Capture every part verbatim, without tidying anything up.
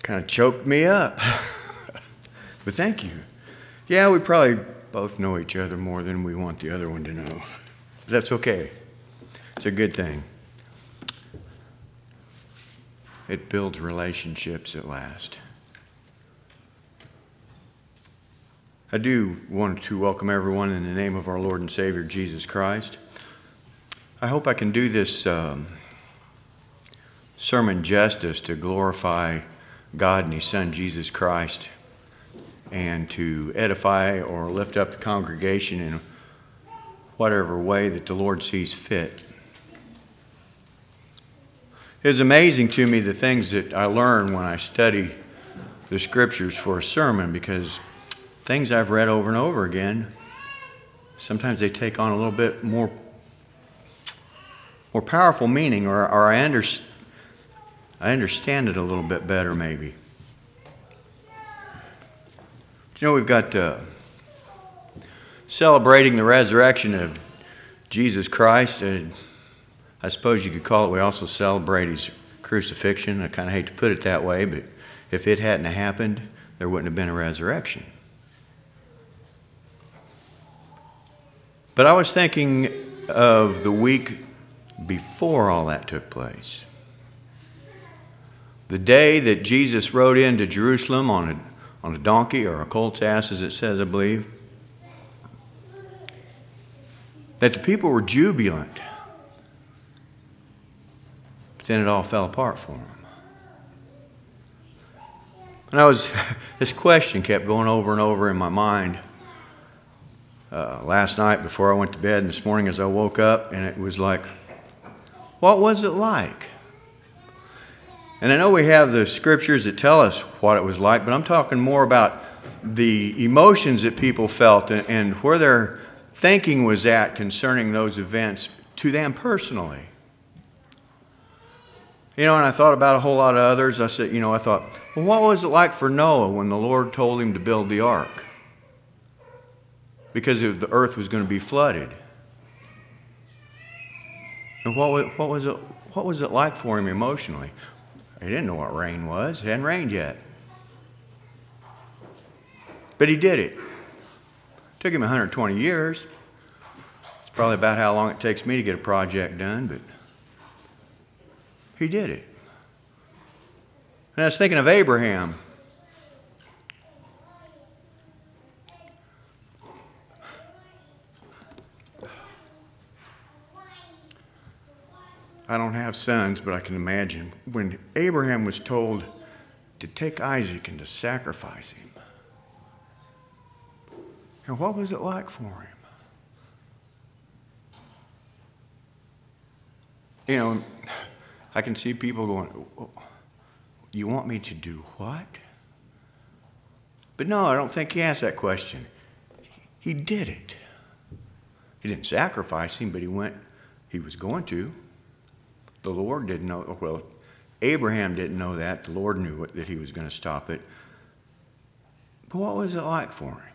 kind of choked me up. But thank you. Yeah, we probably both know each other more than we want the other one to know. That's okay. It's a good thing. It builds relationships that last. I do want to welcome everyone in the name of our Lord and Savior, Jesus Christ. I hope I can do this um, sermon justice to glorify God and His Son, Jesus Christ, and to edify or lift up the congregation in whatever way that the Lord sees fit. It is amazing to me the things that I learn when I study the Scriptures for a sermon, because things I've read over and over again, sometimes they take on a little bit more, more powerful meaning, or, or I, under, I understand it a little bit better maybe. You know, we've got uh, celebrating the resurrection of Jesus Christ. And I suppose you could call it, we also celebrate His crucifixion. I kind of hate to put it that way, but if it hadn't happened, there wouldn't have been a resurrection. But I was thinking of the week before all that took place. The day that Jesus rode into Jerusalem on a on a donkey or a colt's ass, as it says, I believe, that the people were jubilant. But then it all fell apart for them. And I was, this question kept going over and over in my mind uh, last night before I went to bed and this morning as I woke up, and it was like, what was it like? And I know we have the scriptures that tell us what it was like, but I'm talking more about the emotions that people felt and, and where their thinking was at concerning those events to them personally. You know, and I thought about a whole lot of others. I said, you know, I thought, well, what was it like for Noah when the Lord told him to build the ark? Because the earth was going to be flooded. And what was, what was it, what was it like for him emotionally? He didn't know what rain was. It hadn't rained yet. But he did it. It took him one hundred twenty years. It's probably about how long it takes me to get a project done, but he did it. And I was thinking of Abraham. I don't have sons, but I can imagine when Abraham was told to take Isaac and to sacrifice him. And what was it like for him? You know, I can see people going, you want me to do what? But no, I don't think he asked that question. He did it. He didn't sacrifice him, but he went, he was going to. The Lord didn't know, well, Abraham didn't know that. The Lord knew that he was going to stop it. But what was it like for him?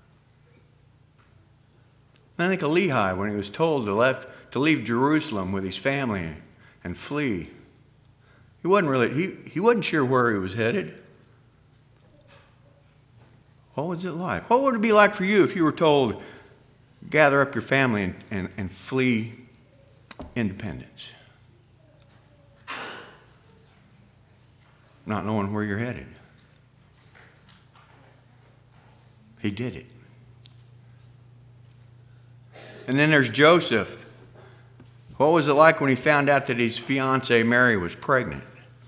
I think of Lehi when he was told to, left, to leave Jerusalem with his family and flee. He wasn't really, he, he wasn't sure where he was headed. What was it like? What would it be like for you if you were told, gather up your family and, and, and flee independence? Not knowing where you're headed. He did it. And then there's Joseph. What was it like when he found out that his fiancée Mary was pregnant?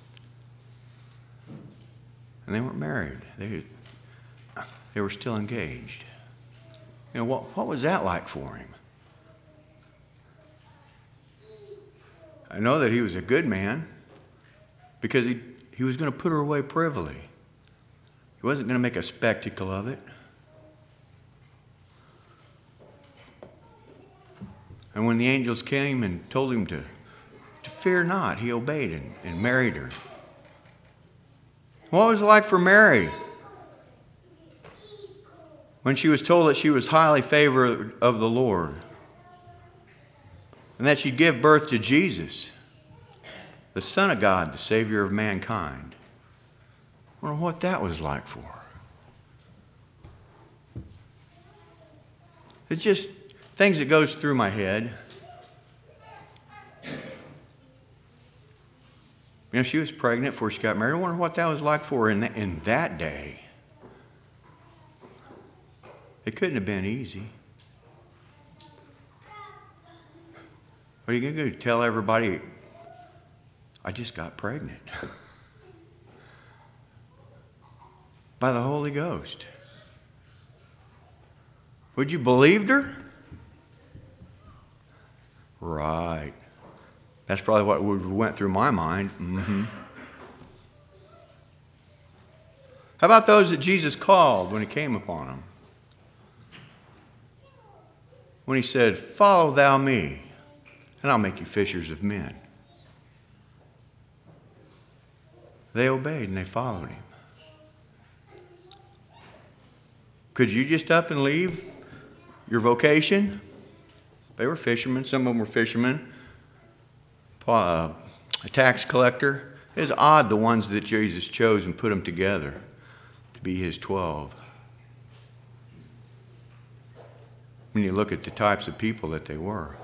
And they weren't married. They, they were still engaged. You know, what, what was that like for him? I know that he was a good man because he He was going to put her away privily. He wasn't going to make a spectacle of it. And when the angels came and told him to, to fear not, he obeyed and, and married her. What was it like for Mary when she was told that she was highly favored of the Lord and that she'd give birth to Jesus, the Son of God, the Savior of mankind? Wonder what that was like for. It's just things that goes through my head. You know, she was pregnant before she got married. I wonder what that was like for her in that, in that day. It couldn't have been easy. What are you going to do? Tell everybody, I just got pregnant. By the Holy Ghost. Would you believe her? Right. That's probably what went through my mind. Mm-hmm. How about those that Jesus called when he came upon them? When he said, "Follow thou me, and I'll make you fishers of men." They obeyed and they followed him. Could you just up and leave your vocation? They were fishermen. Some of them were fishermen. Uh, a tax collector. It's odd the ones that Jesus chose and put them together to be his twelve. When you look at the types of people that they were.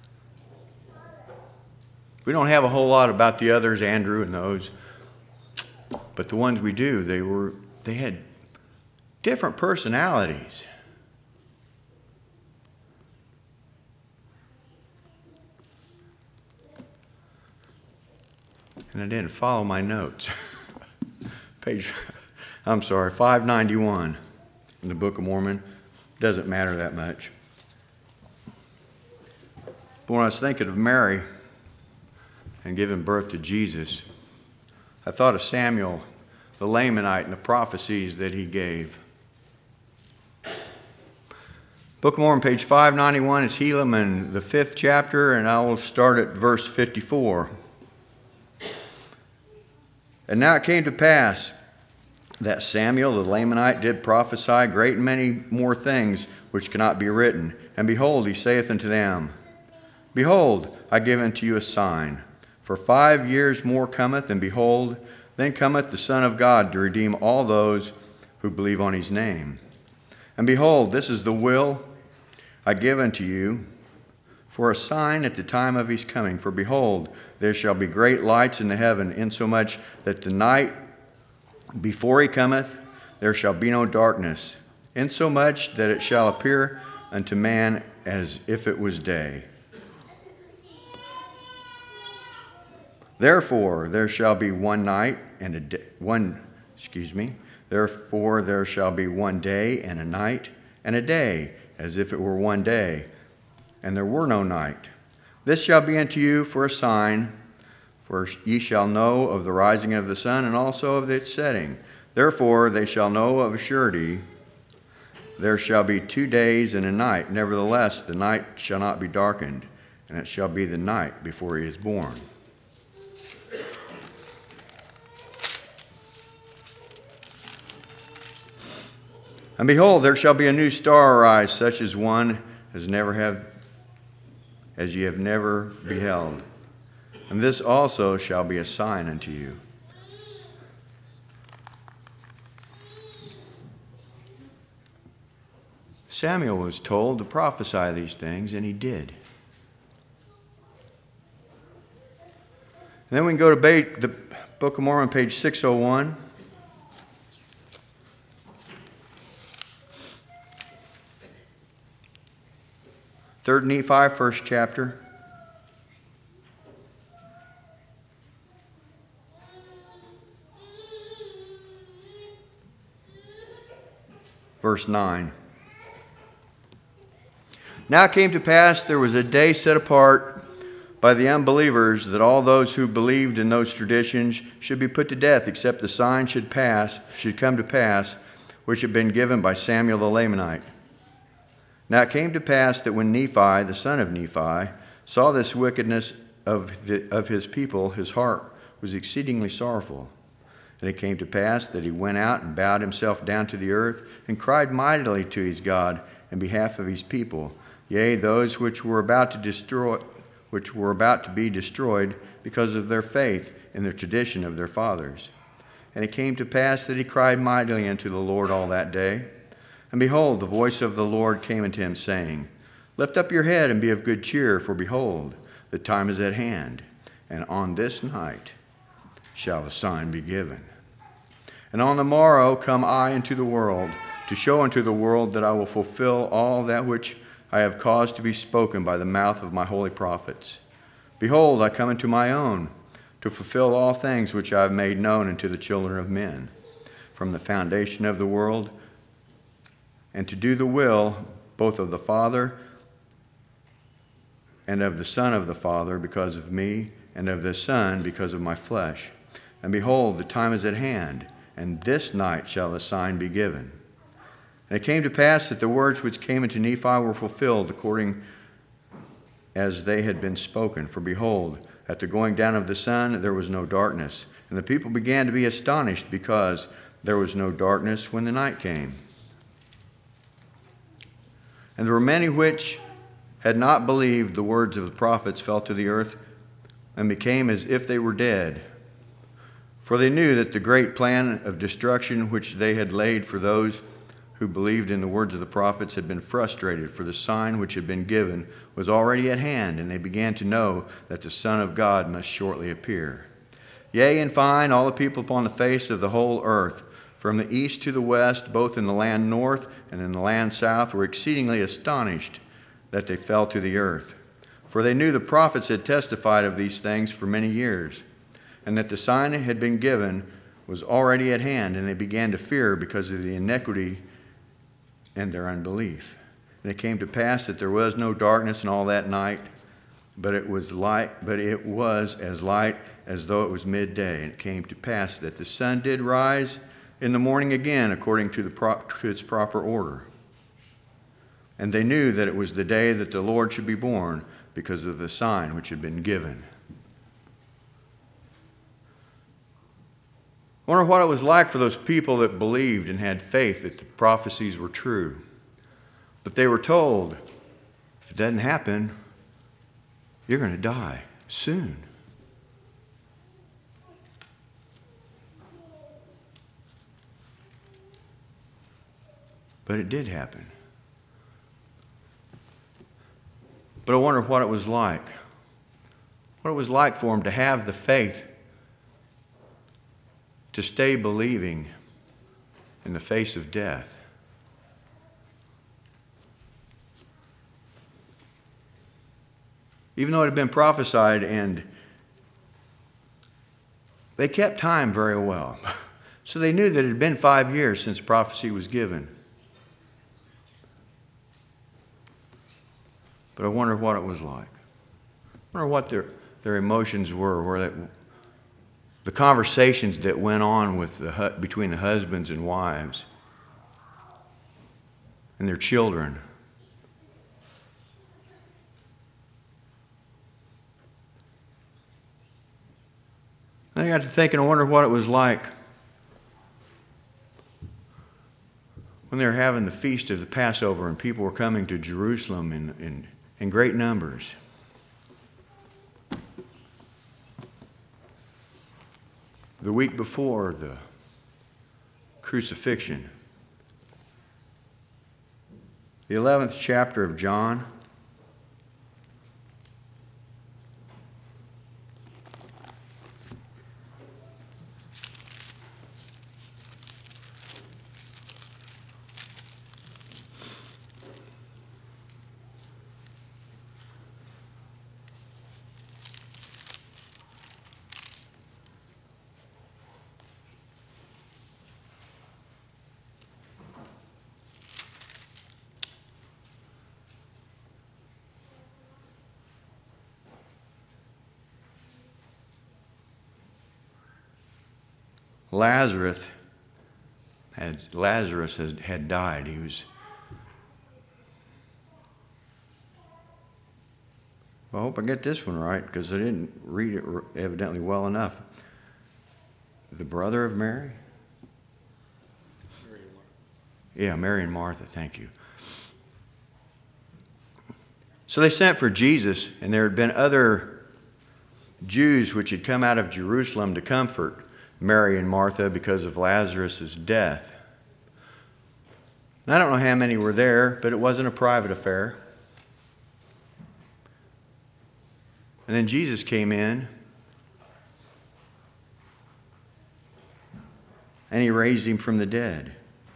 We don't have a whole lot about the others, Andrew and those, but the ones we do, they were they had different personalities. And I didn't follow my notes. Page, I'm sorry, five ninety-one in the Book of Mormon. Doesn't matter that much. But when I was thinking of Mary and giving birth to Jesus, I thought of Samuel, the Lamanite, and the prophecies that he gave. Book of Mormon, page five ninety-one, is Helaman, the fifth chapter, and I will start at verse fifty-four. And now it came to pass that Samuel the Lamanite did prophesy great and many more things which cannot be written. And behold, he saith unto them, Behold, I give unto you a sign. For five years more cometh, and behold, then cometh the Son of God to redeem all those who believe on his name. And behold, this is the will I give unto you for a sign at the time of his coming. For behold, there shall be great lights in the heaven, insomuch that the night before he cometh, there shall be no darkness, insomuch that it shall appear unto man as if it was day. Therefore there shall be one night and a day, one, excuse me, therefore there shall be one day and a night and a day, as if it were one day, and there were no night. This shall be unto you for a sign, for ye shall know of the rising of the sun, and also of its setting. Therefore they shall know of a surety, there shall be two days and a night. Nevertheless, the night shall not be darkened, and it shall be the night before he is born. And behold, there shall be a new star arise, such as one as never have, as ye have never beheld. And this also shall be a sign unto you. Samuel was told to prophesy these things, and he did. And then we can go to the Book of Mormon, page six oh one. Third Nephi, first chapter. Verse nine. Now it came to pass there was a day set apart by the unbelievers that all those who believed in those traditions should be put to death, except the sign should pass, should come to pass, which had been given by Samuel the Lamanite. Now it came to pass that when Nephi, the son of Nephi, saw this wickedness of, the, of his people, his heart was exceedingly sorrowful. And it came to pass that he went out and bowed himself down to the earth and cried mightily to his God in behalf of his people, yea, those which were about to destroy, which were about to be destroyed because of their faith in the tradition of their fathers. And it came to pass that he cried mightily unto the Lord all that day. And behold, the voice of the Lord came unto him, saying, Lift up your head and be of good cheer, for behold, the time is at hand, and on this night shall the sign be given. And on the morrow come I into the world, to show unto the world that I will fulfill all that which I have caused to be spoken by the mouth of my holy prophets. Behold, I come into my own, to fulfill all things which I have made known unto the children of men, from the foundation of the world, and to do the will both of the Father and of the Son of the Father because of me, and of the Son because of my flesh. And behold, the time is at hand, and this night shall the sign be given. And it came to pass that the words which came into Nephi were fulfilled according as they had been spoken. For behold, at the going down of the sun there was no darkness, and the people began to be astonished because there was no darkness when the night came. And there were many which had not believed the words of the prophets fell to the earth and became as if they were dead. For they knew that the great plan of destruction which they had laid for those who believed in the words of the prophets had been frustrated, for the sign which had been given was already at hand, and they began to know that the Son of God must shortly appear. Yea, in fine, all the people upon the face of the whole earth, from the east to the west, both in the land north and in the land south, were exceedingly astonished that they fell to the earth. For they knew the prophets had testified of these things for many years, and that the sign had been given was already at hand, and they began to fear because of the iniquity and their unbelief. And it came to pass that there was no darkness in all that night, but it was light, but it was as light as though it was midday. And it came to pass that the sun did rise in the morning again, according to the pro- to its proper order. And they knew that it was the day that the Lord should be born, because of the sign which had been given. I wonder what it was like for those people that believed and had faith that the prophecies were true. But they were told, if it doesn't happen, you're going to die soon. But it did happen. But I wonder what it was like. What it was like for them to have the faith to stay believing in the face of death. Even though it had been prophesied, and they kept time very well. So they knew that it had been five years since prophecy was given. But I wonder what it was like. I wonder what their, their emotions were, where that, the conversations that went on with the, between the husbands and wives and their children. And I got to thinking, I wonder what it was like when they were having the feast of the Passover and people were coming to Jerusalem in, in, in great numbers. The week before the crucifixion. The eleventh chapter of John. Lazarus had Lazarus had, had died. He was. I hope I get this one right because I didn't read it evidently well enough. The brother of Mary? Mary and Martha. Yeah, Mary and Martha, thank you. So they sent for Jesus, and there had been other Jews which had come out of Jerusalem to comfort Mary and Martha because of Lazarus' death. And I don't know how many were there, but it wasn't a private affair. And then Jesus came in, and he raised him from the dead.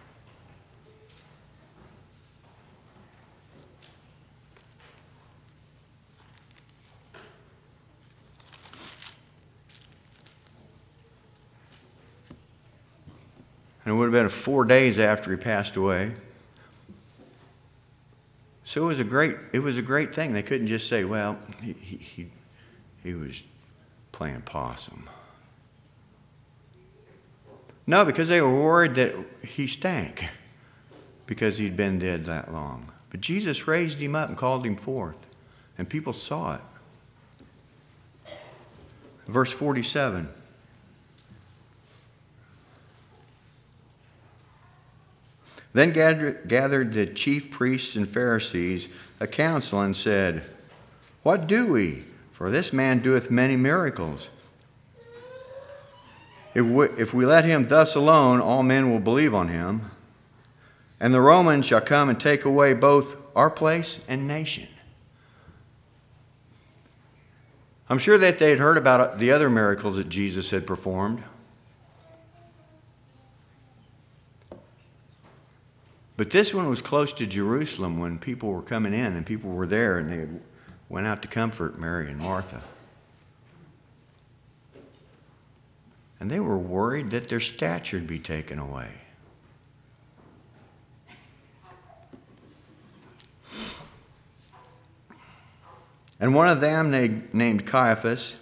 And it would have been four days after he passed away. So it was a great, it was a great thing. They couldn't just say, well, he, he, he, he was playing possum. No, because they were worried that he stank because he'd been dead that long. But Jesus raised him up and called him forth, and people saw it. Verse forty-seven. Then gathered the chief priests and Pharisees a council and said, "What do we? For this man doeth many miracles. If we, if we let him thus alone, all men will believe on him. And the Romans shall come and take away both our place and nation." I'm sure that they had heard about the other miracles that Jesus had performed. But this one was close to Jerusalem when people were coming in and people were there and they went out to comfort Mary and Martha. And they were worried that their stature would be taken away. And one of them named Caiaphas,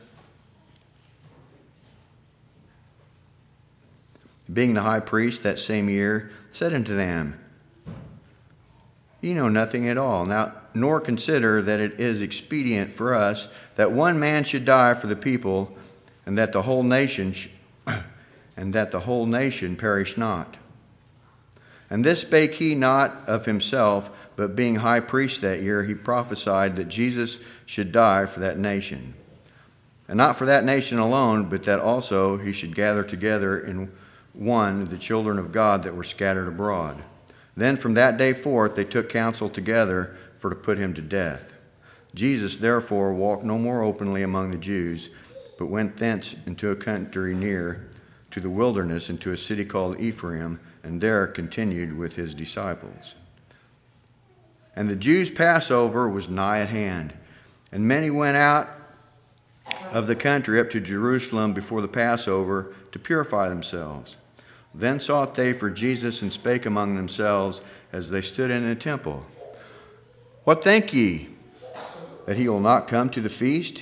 being the high priest that same year, said unto them, "Ye know nothing at all, now nor consider that it is expedient for us that one man should die for the people, and that the whole nation sh- and that the whole nation perish not. And this spake he not of himself, but being high priest that year, he prophesied that Jesus should die for that nation. And not for that nation alone, but that also he should gather together in one the children of God that were scattered abroad. Then from that day forth they took counsel together for to put him to death. Jesus therefore walked no more openly among the Jews, but went thence into a country near to the wilderness, into a city called Ephraim, and there continued with his disciples. And the Jews' Passover was nigh at hand, and many went out of the country up to Jerusalem before the Passover to purify themselves. Then sought they for Jesus, and spake among themselves as they stood in the temple, What think ye, that he will not come to the feast?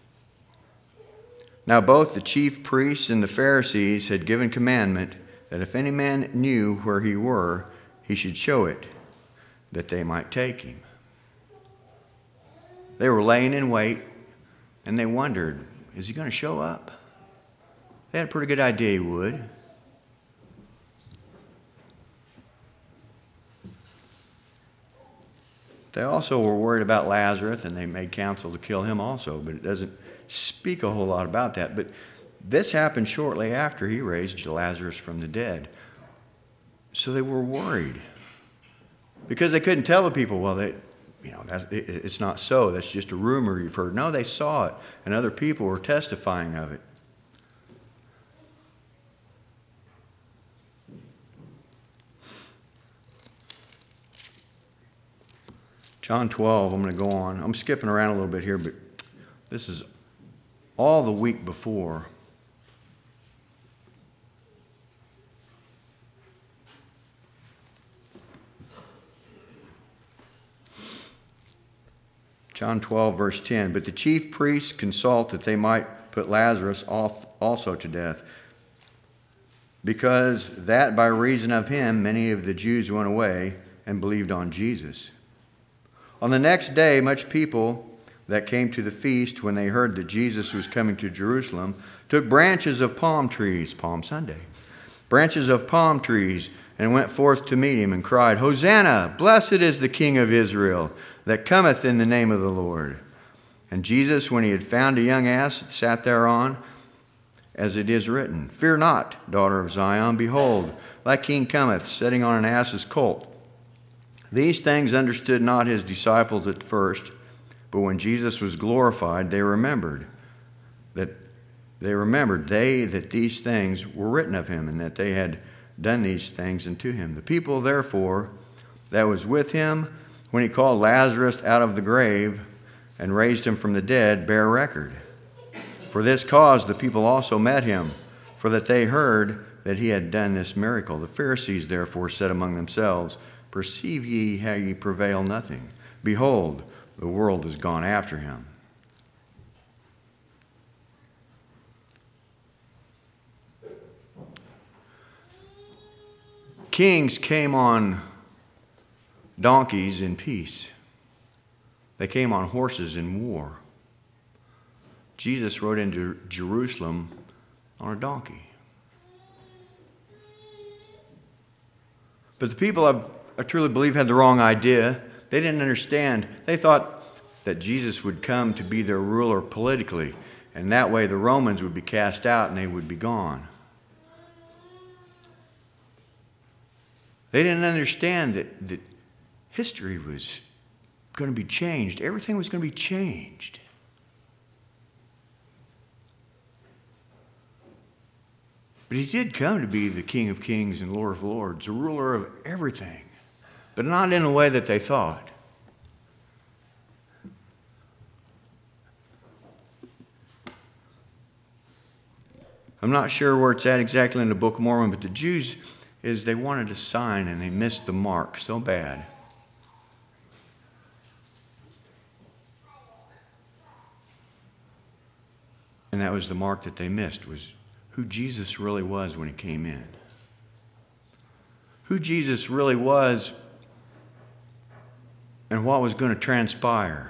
Now both the chief priests and the Pharisees had given commandment that if any man knew where he were, he should show it, that they might take him. They were laying in wait, and they wondered, is he going to show up? They had a pretty good idea he would. They also were worried about Lazarus, and they made counsel to kill him also, but it doesn't speak a whole lot about that. But this happened shortly after he raised Lazarus from the dead. So they were worried because they couldn't tell the people, well, they, you know, that's, it, it's not so. That's just a rumor you've heard. No, they saw it, and other people were testifying of it. John twelve, I'm going to go on. I'm skipping around a little bit here, but this is all the week before. John twelve, verse ten. But the chief priests consult that they might put Lazarus also to death, because that by reason of him many of the Jews went away and believed on Jesus. On the next day, much people that came to the feast, when they heard that Jesus was coming to Jerusalem, took branches of palm trees, Palm Sunday, branches of palm trees, and went forth to meet him and cried, Hosanna, blessed is the King of Israel, that cometh in the name of the Lord. And Jesus, when he had found a young ass, sat thereon, as it is written, Fear not, daughter of Zion, behold, thy king cometh, sitting on an ass's colt. These things understood not his disciples at first, but when Jesus was glorified, they remembered that they remembered they that these things were written of him, and that they had done these things unto him. The people, therefore, that was with him when he called Lazarus out of the grave and raised him from the dead, bear record. For this cause the people also met him, for that they heard that he had done this miracle. The Pharisees therefore said among themselves, Perceive ye how ye prevail nothing? Behold, the world is gone after him. Kings came on donkeys in peace. They came on horses in war. Jesus rode into Jerusalem on a donkey. But the people, I, I truly believe, had the wrong idea. They didn't understand. They thought that Jesus would come to be their ruler politically, and that way the Romans would be cast out and they would be gone. They didn't understand that, that history was going to be changed. Everything was going to be changed. But he did come to be the King of Kings and Lord of Lords, the ruler of everything, but not in a way that they thought. I'm not sure where it's at exactly in the Book of Mormon, but the Jews, is they wanted a sign and they missed the mark so bad. And that was the mark that they missed, was who Jesus really was when he came in. Who Jesus really was and what was going to transpire.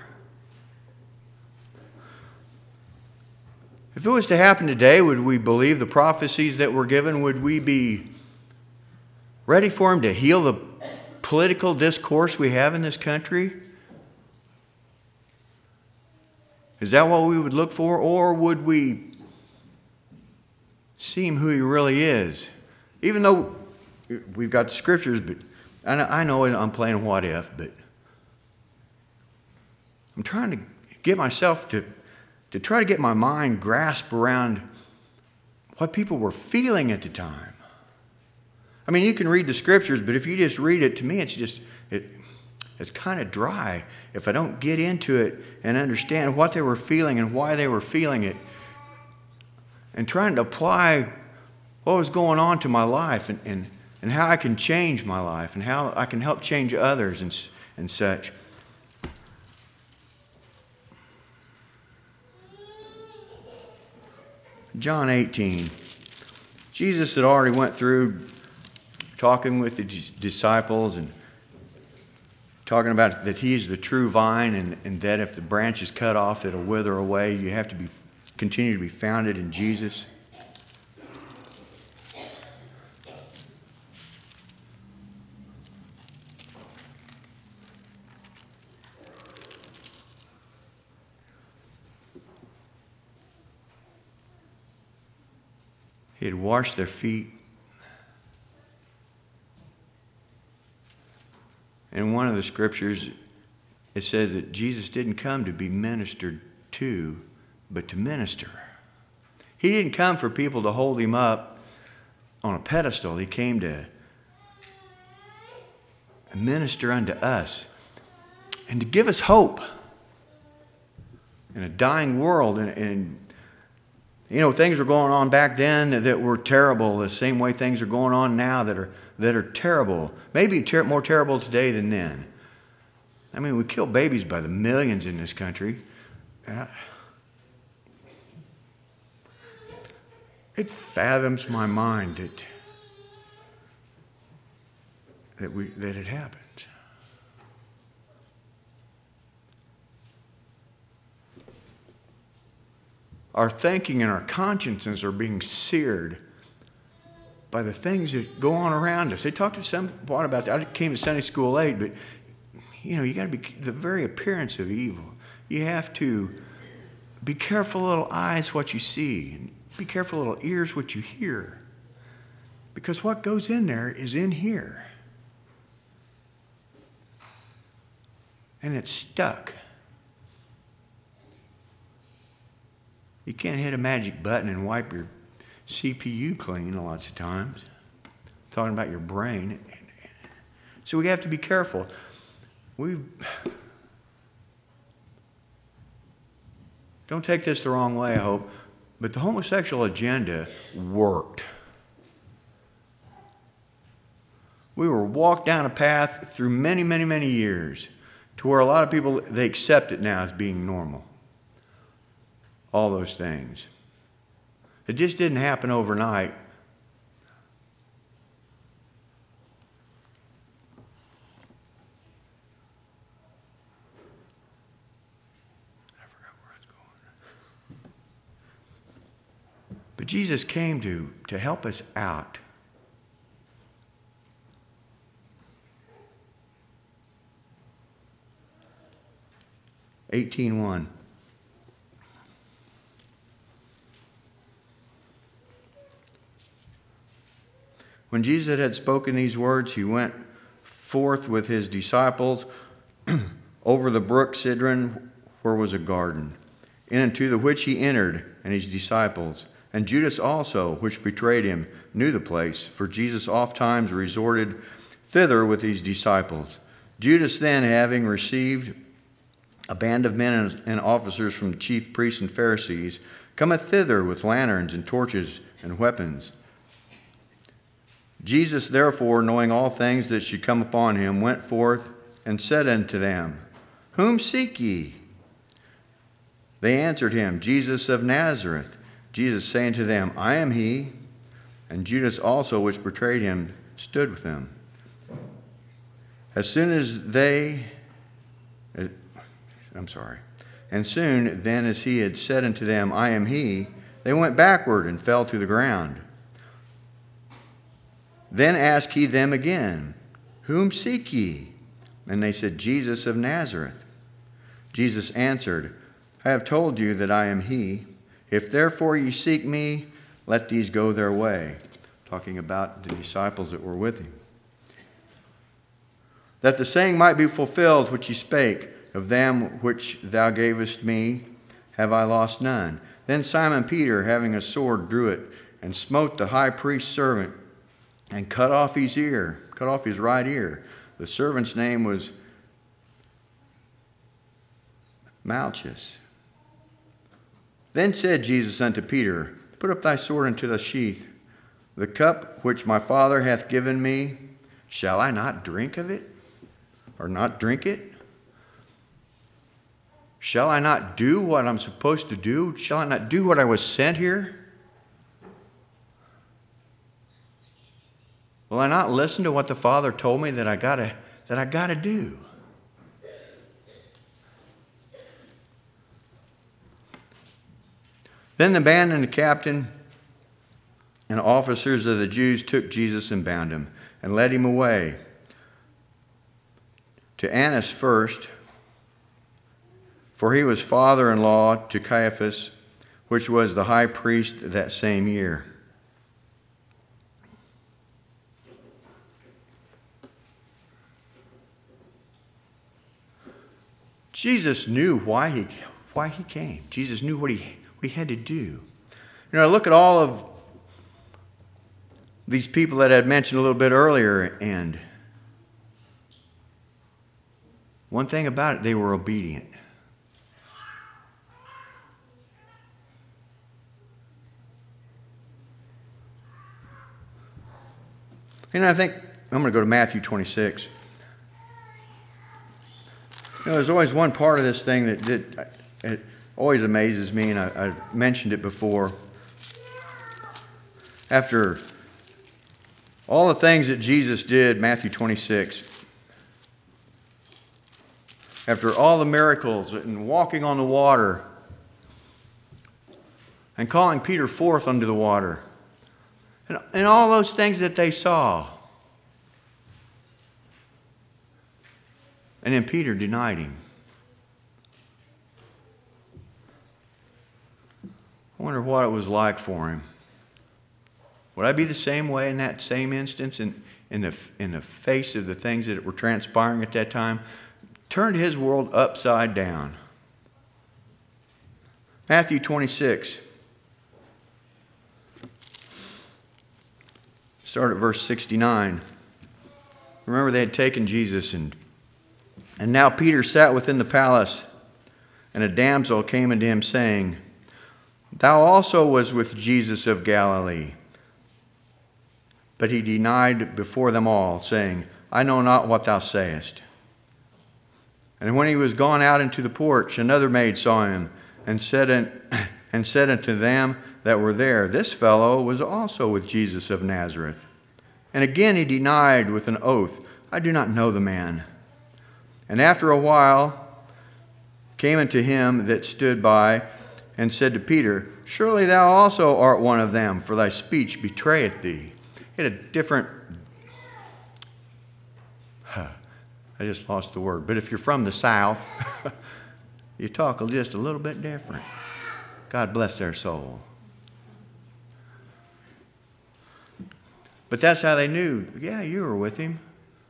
If it was to happen today, would we believe the prophecies that were given? Would we be ready for him to heal the political discourse we have in this country? Is that what we would look for? Or would we see him who he really is? Even though we've got the scriptures, but I know I'm playing what if, but I'm trying to get myself to, to try to get my mind grasp around what people were feeling at the time. I mean, you can read the scriptures, but if you just read it, to me, it's just, it, it's kind of dry. If I don't get into it and understand what they were feeling and why they were feeling it, and trying to apply what was going on to my life and, and, and how I can change my life and how I can help change others and, and such. John eighteen. Jesus had already went through talking with the disciples and talking about that he's the true vine, and, and that if the branch is cut off, it'll wither away. You have to be continue to be founded in Jesus. He had washed their feet. In one of the scriptures, it says that Jesus didn't come to be ministered to, but to minister. He didn't come for people to hold him up on a pedestal. He came to minister unto us and to give us hope in a dying world. And, and you know, things were going on back then that were terrible, the same way things are going on now that are that are terrible. Maybe ter- more terrible today than then. I mean, we kill babies by the millions in this country. Uh, it fathoms my mind that that we that it happens. Our thinking and our consciences are being seared by the things that go on around us. They talked to someone about that. I came to Sunday school late, but you know, you got to be the very appearance of evil. You have to be careful, little eyes, what you see. be careful, little ears, what you hear. Because what goes in there is in here. And it's stuck. You can't hit a magic button and wipe your C P U clean lots of times. I'm talking about your brain. So we have to be careful. We don't take this the wrong way, I hope, but the homosexual agenda worked. We were walked down a path through many, many, many years to where a lot of people, they accept it now as being normal. All those things. It just didn't happen overnight. I forgot where I was going. But Jesus came to, to help us out. eighteen one. When Jesus had spoken these words, he went forth with his disciples over the brook Cedron, where was a garden, into the which he entered, and his disciples. And Judas also, which betrayed him, knew the place, for Jesus ofttimes resorted thither with his disciples. Judas then, having received a band of men and officers from the chief priests and Pharisees, cometh thither with lanterns and torches and weapons. Jesus, therefore, knowing all things that should come upon him, went forth and said unto them, Whom seek ye? They answered him, Jesus of Nazareth. Jesus saying to them, I am he. And Judas also, which betrayed him, stood with them. As soon as they, I'm sorry, and soon then as he had said unto them, I am he, they went backward and fell to the ground. Then asked he them again, Whom seek ye? And they said, Jesus of Nazareth. Jesus answered, I have told you that I am he. If therefore ye seek me, let these go their way. Talking about the disciples that were with him. That the saying might be fulfilled which he spake, of them which thou gavest me, have I lost none. Then Simon Peter, having a sword, drew it, and smote the high priest's servant, and cut off his ear, cut off his right ear. The servant's name was Malchus. Then said Jesus unto Peter, Put up thy sword into the sheath. The cup which my Father hath given me, shall I not drink of it? Or not drink it? Shall I not do what I'm supposed to do? Shall I not do what I was sent here? Will I not listen to what the Father told me that I gotta that I gotta do? Then the band and the captain and officers of the Jews took Jesus and bound him and led him away to Annas first, for he was father-in-law to Caiaphas, which was the high priest that same year. Jesus knew why he why he came. Jesus knew what he what he had to do. You know, I look at all of these people that I had mentioned a little bit earlier, and one thing about it, they were obedient. And I think I'm going to go to Matthew twenty-six. You know, there's always one part of this thing that, that it always amazes me, and I, I mentioned it before. After all the things that Jesus did, Matthew twenty-six, after all the miracles and walking on the water and calling Peter forth unto the water, and, and all those things that they saw, and then Peter denied him. I wonder what it was like for him. Would I be the same way in that same instance, in, in, the, in the face of the things that were transpiring at that time? Turned his world upside down. Matthew twenty-six. Start at verse sixty-nine. Remember, they had taken Jesus, and, and now Peter sat within the palace, and a damsel came unto him, saying, Thou also was with Jesus of Galilee. But he denied before them all, saying, I know not what thou sayest. And when he was gone out into the porch, another maid saw him, and said, and said unto them that were there, This fellow was also with Jesus of Nazareth. And again he denied with an oath, I do not know the man. And after a while came unto him that stood by, and said to Peter, Surely thou also art one of them, for thy speech betrayeth thee. He had a different, I just lost the word, but if you're from the South, you talk just a little bit different. God bless their soul. But that's how they knew, yeah, you were with him.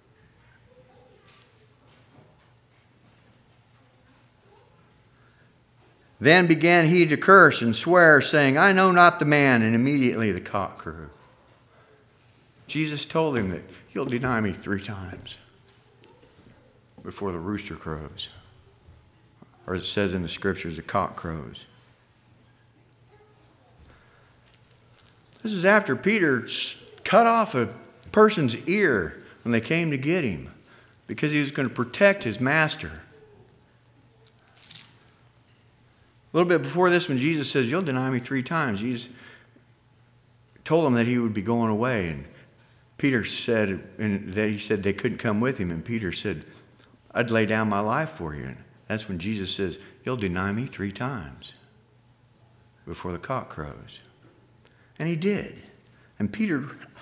Then began he to curse and swear, saying, I know not the man. And immediately the cock crew. Jesus told him that you'll deny me three times before the rooster crows. Or as it says in the scriptures, the cock crows. This is after Peter cut off a person's ear when they came to get him because he was going to protect his master. A little bit before this, when Jesus says, you'll deny me three times, Jesus told him that he would be going away. And Peter said, and that he said they couldn't come with him. And Peter said, I'd lay down my life for you. And that's when Jesus says, you'll deny me three times before the cock crows. And he did. And Peter,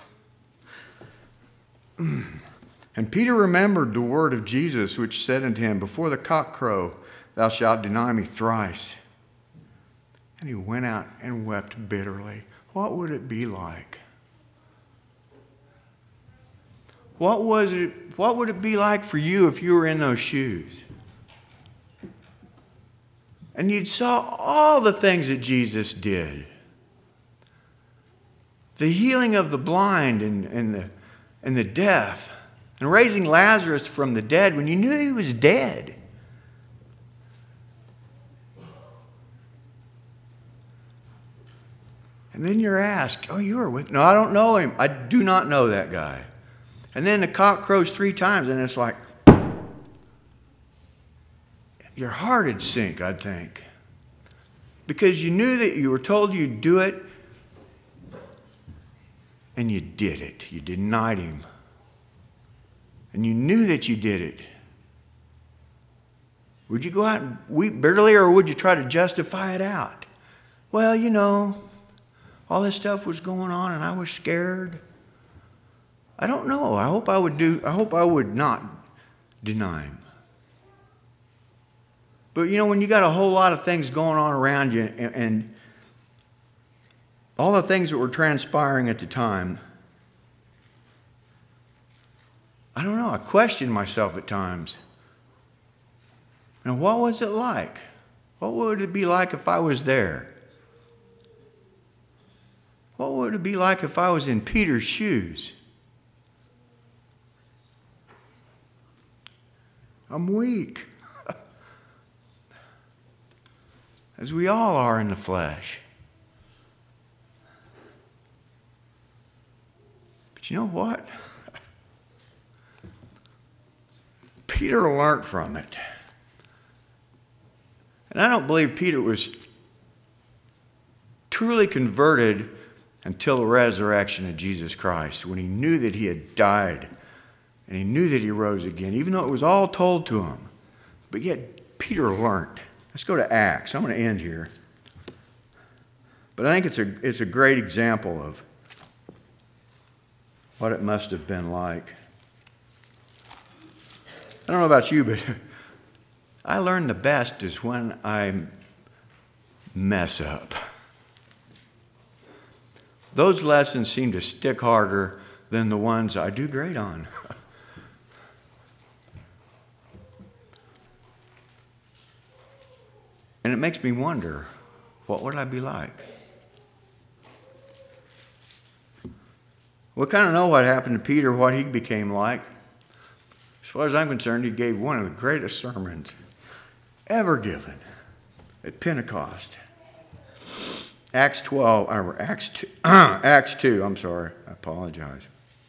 and Peter remembered the word of Jesus, which said unto him, before the cock crow, thou shalt deny me thrice. And he went out and wept bitterly. What would it be like? What was it? What would it be like for you if you were in those shoes? And you saw all the things that Jesus did. The healing of the blind and, and, the, and the deaf. And raising Lazarus from the dead when you knew he was dead. And then you're asked, oh, you were with... No, I don't know him. I do not know that guy. And then the cock crows three times, and it's like... your heart would sink, I'd think. Because you knew that you were told you'd do it, and you did it. You denied him. And you knew that you did it. Would you go out and weep bitterly, or would you try to justify it out? Well, you know... all this stuff was going on and I was scared. I don't know. I hope I would do, I hope I would not deny him. But you know, when you got a whole lot of things going on around you and, and all the things that were transpiring at the time, I don't know. I questioned myself at times. And what was it like? What would it be like if I was there? What would it be like if I was in Peter's shoes? I'm weak. As we all are in the flesh. But you know what? Peter learned from it. And I don't believe Peter was truly converted until the resurrection of Jesus Christ, when he knew that he had died and he knew that he rose again, even though it was all told to him. But yet Peter learned. Let's go to Acts. I'm going to end here. But I think it's a, it's a great example of what it must have been like. I don't know about you, but I learn the best is when I mess up. those lessons seem to stick harder than the ones I do great on. And it makes me wonder, what would I be like? We kind of know what happened to Peter, what he became like. As far as I'm concerned, he gave one of the greatest sermons ever given at Pentecost. Acts twelve, or Acts two, Acts two, I'm sorry, I apologize.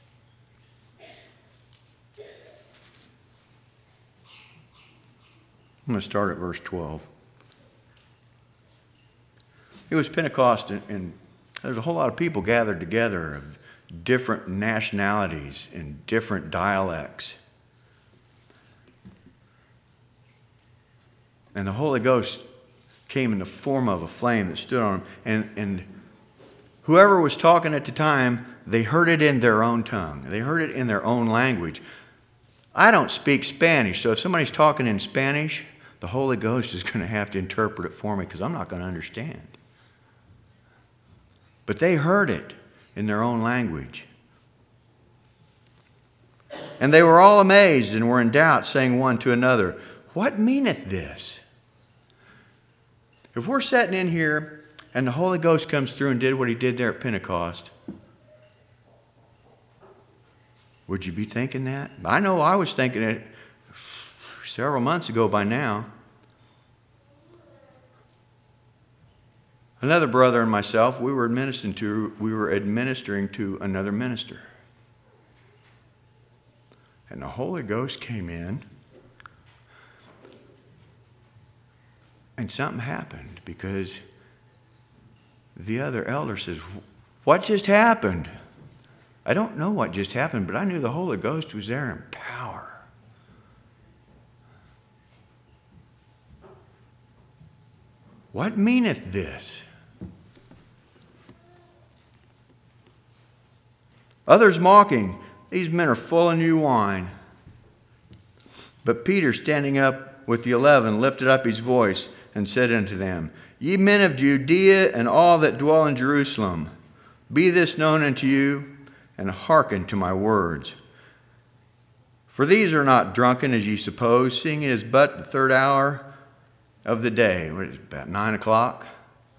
I'm going to start at verse twelve. It was Pentecost, and, and there's a whole lot of people gathered together of different nationalities and different dialects. And the Holy Ghost came in the form of a flame that stood on them. And, and whoever was talking at the time, they heard it in their own tongue. They heard it in their own language. I don't speak Spanish, so if somebody's talking in Spanish, the Holy Ghost is going to have to interpret it for me because I'm not going to understand. But they heard it in their own language. And they were all amazed and were in doubt, saying one to another, "What meaneth this?" If we're sitting in here and the Holy Ghost comes through and did what he did there at Pentecost, would you be thinking that? I know I was thinking it several months ago by now. Another brother and myself, we were administering to, we were administering to another minister. And the Holy Ghost came in, and something happened because the other elder says, "What just happened?" I don't know what just happened, but I knew the Holy Ghost was there in power. "What meaneth this?" Others mocking, "These men are full of new wine." But Peter, standing up with the eleven, lifted up his voice and said unto them, "Ye men of Judea and all that dwell in Jerusalem, be this known unto you, and hearken to my words. For these are not drunken as ye suppose, seeing it is but the third hour of the day." What is it, about nine o'clock?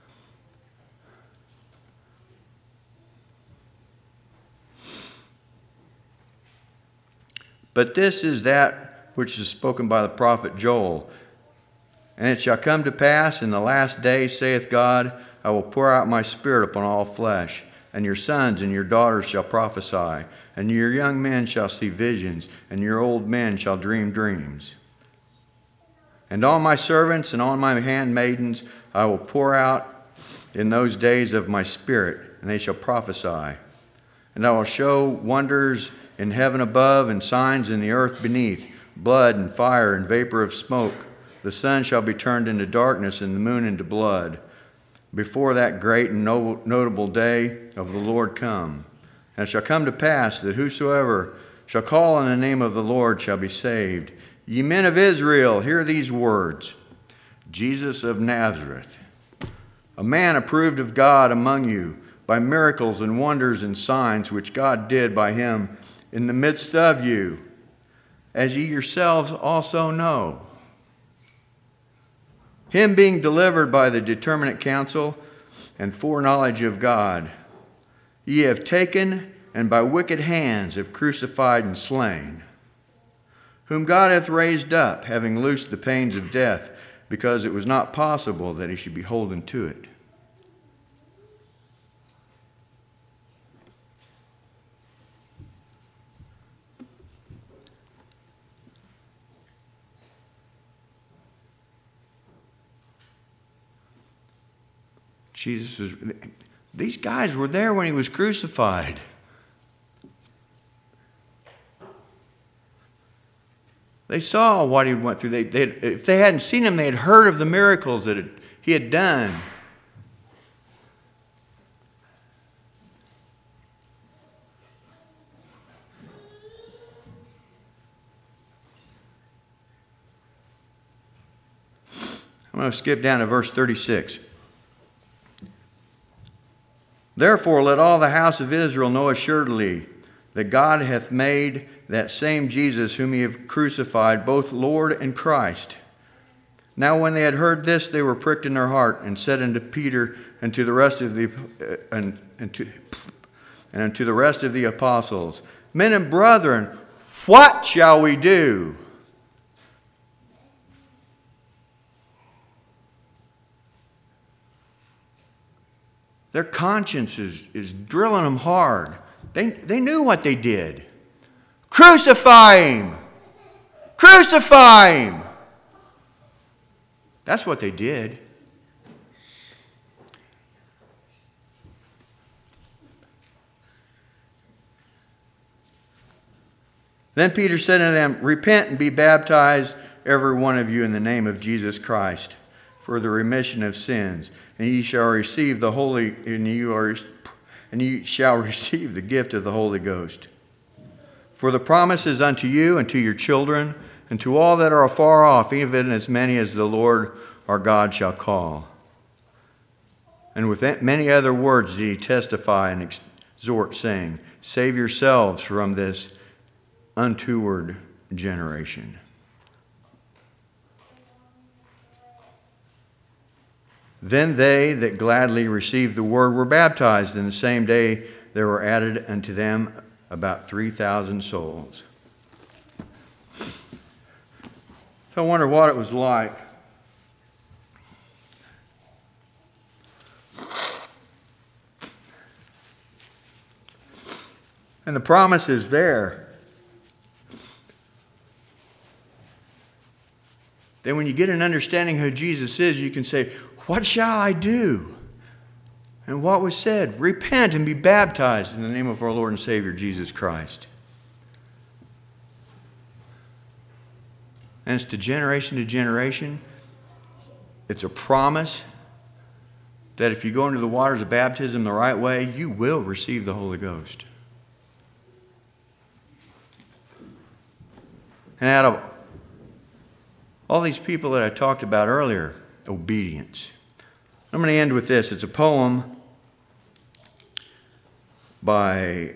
"But this is that which is spoken by the prophet Joel. And it shall come to pass in the last day, saith God, I will pour out my spirit upon all flesh, and your sons and your daughters shall prophesy, and your young men shall see visions, and your old men shall dream dreams. And on my servants and on my handmaidens I will pour out in those days of my spirit, and they shall prophesy. And I will show wonders in heaven above and signs in the earth beneath, blood and fire and vapor of smoke. The sun shall be turned into darkness and the moon into blood, before that great and notable day of the Lord come. And it shall come to pass that whosoever shall call on the name of the Lord shall be saved. Ye men of Israel, hear these words. Jesus of Nazareth, a man approved of God among you by miracles and wonders and signs which God did by him in the midst of you, as ye yourselves also know. Him being delivered by the determinate counsel and foreknowledge of God, ye have taken and by wicked hands have crucified and slain, whom God hath raised up, having loosed the pains of death, because it was not possible that he should be holden to it. Jesus was, these guys were there when he was crucified. They saw what he went through. They, they, if they hadn't seen him, they had heard of the miracles that had, he had done. I'm going to skip down to verse thirty-six. Therefore let all the house of Israel know assuredly that God hath made that same Jesus whom ye have crucified, both Lord and Christ. Now when they had heard this, they were pricked in their heart, and said unto Peter and to the rest of the uh, and, and, to, and unto the rest of the apostles, Men and brethren, what shall we do? Their conscience is, is drilling them hard. They, they knew what they did. Crucify him! Crucify him! That's what they did. Then Peter said unto them, Repent and be baptized, every one of you, in the name of Jesus Christ, for the remission of sins, and ye shall receive the Holy, and you are, and ye shall receive the gift of the Holy Ghost. For the promise is unto you and to your children, and to all that are afar off, even as many as the Lord our God shall call. And with many other words did he testify and exhort, saying, Save yourselves from this untoward generation. Then they that gladly received the word were baptized, and the same day there were added unto them about three thousand souls. So I wonder what it was like. And the promise is there. Then when you get an understanding who Jesus is, you can say, what shall I do? And what was said? Repent and be baptized in the name of our Lord and Savior, Jesus Christ. And it's to generation to generation. It's a promise that if you go into the waters of baptism the right way, you will receive the Holy Ghost. And out of all these people that I talked about earlier, obedience. I'm going to end with this. It's a poem by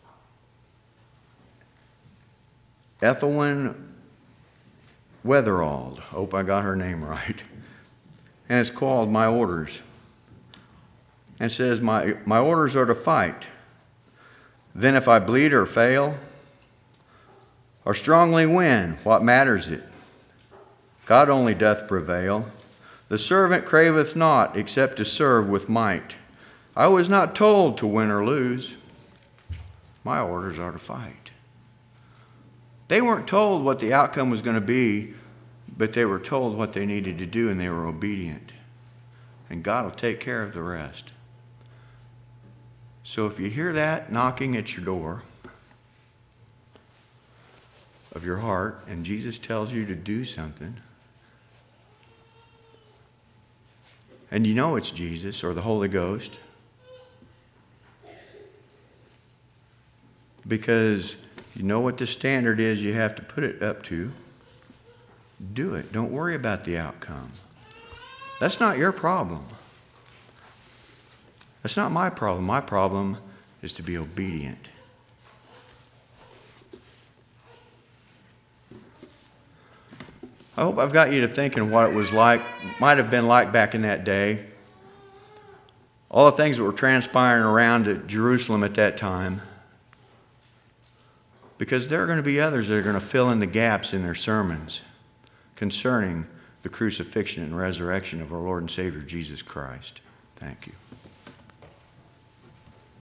Ethelwyn Wetherald. Hope I got her name right. And it's called My Orders. And it says, my, my orders are to fight. Then if I bleed or fail, or strongly win, what matters it? God only doth prevail. The servant craveth not, except to serve with might. I was not told to win or lose. My orders are to fight. They weren't told what the outcome was going to be, but they were told what they needed to do, and they were obedient. And God will take care of the rest. So if you hear that knocking at your door of your heart, and Jesus tells you to do something, and you know it's Jesus or the Holy Ghost, because you know what the standard is you have to put it up to, do it. Don't worry about the outcome. That's not your problem. That's not my problem. My problem is to be obedient. I hope I've got you to thinking what it was like, might have been like back in that day. All the things that were transpiring around at Jerusalem at that time. Because there are going to be others that are going to fill in the gaps in their sermons concerning the crucifixion and resurrection of our Lord and Savior Jesus Christ. Thank you.